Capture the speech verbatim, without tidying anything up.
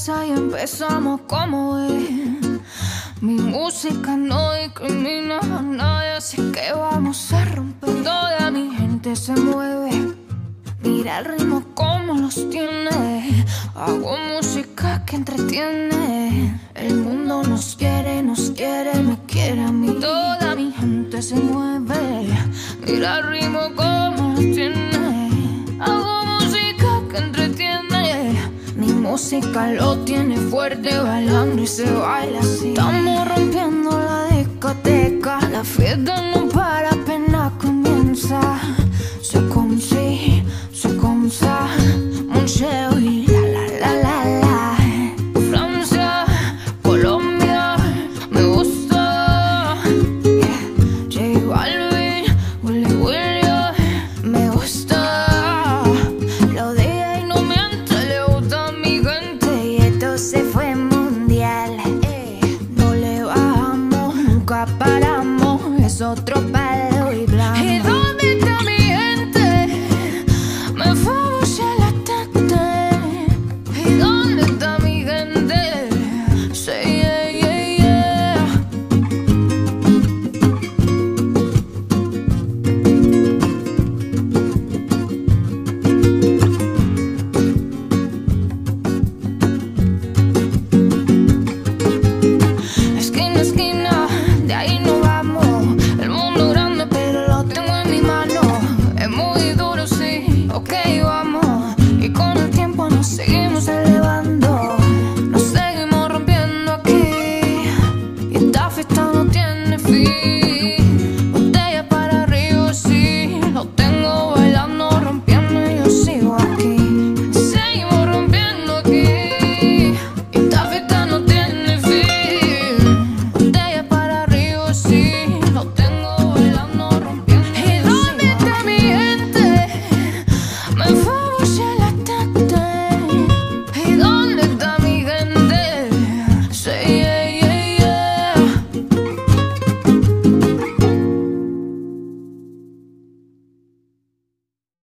casa y empezamos como es. Mi música no discrimina a nadie, así que vamos a romper. Toda mi gente se mueve, mira el ritmo como los tiene. Hago música que entretiene. El mundo nos quiere, nos quiere, me quiere a mí. Toda mi gente se mueve, mira el ritmo como los tiene. Hago música que entretiene. Mi música lo tiene fuerte, bailando y se baila así. Estamos rompiendo la discoteca, la fiesta no para, apenas comienza. C'est comme si, c'est comme ça, mon chéri, la la la la la. Francia, Colombia, me gusta. Yeah. J Balvin, Willy William, me gusta. Lo dije y no miente, le gusta a mi gente y esto se fue mundial. Eh. No le bajamos, nunca paramos, es otro palo y blanco. ¿Y dónde está mi gente? Me fue a buscar la tete. ¿Y dónde está